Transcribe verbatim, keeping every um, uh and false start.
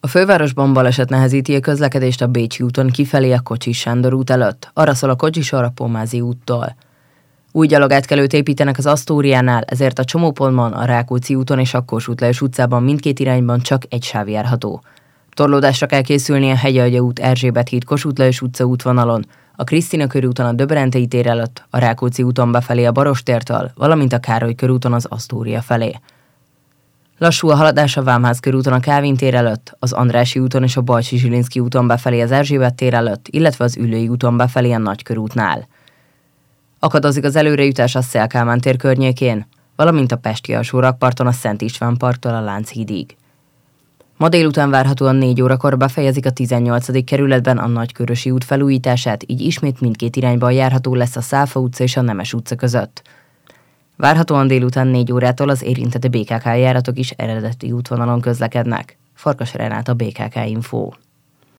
A fővárosban baleset nehezíti a közlekedést a Bécsi úton kifelé a Kocsis Sándor út előtt, arra szól a Kocsisor a Pomázi úttól. Új gyalogátkelőt építenek az Asztóriánál, ezért a csomópontban, a Rákóczi úton és a Kossuth Lajos utcában mindkét irányban csak egy sáv járható. Torlódásra kell készülni a Hegyalja út, Erzsébet híd, Kossuth Lajos utca útvonalon, a Krisztina körúton a Döbrentei tér előtt, a Rákóczi úton befelé a Barostértől, valamint a Károly körúton az Asztória felé. Lassú a haladás a Vámház körúton a Kálvin tér előtt, az Andrássy úton és a Bajcsy-Zsilinszky úton befelé az Erzsébet tér előtt, illetve az Üllői úton befelé a Nagykörútnál. Akadozik az előrejutás a Széll Kálmán tér környékén, valamint a Pesti alsó rakparton a Szent István parktól a Lánchídig. Ma délután várhatóan négy órakor befejezik a tizennyolcadik kerületben a Nagykörösi út felújítását, így ismét mindkét irányban járható lesz a Száfa utca és a Nemes utca között. Várhatóan délután négy órától az érintett bé ká ká járatok is eredeti útvonalon közlekednek. Farkas Renát, a bé ká ká Info.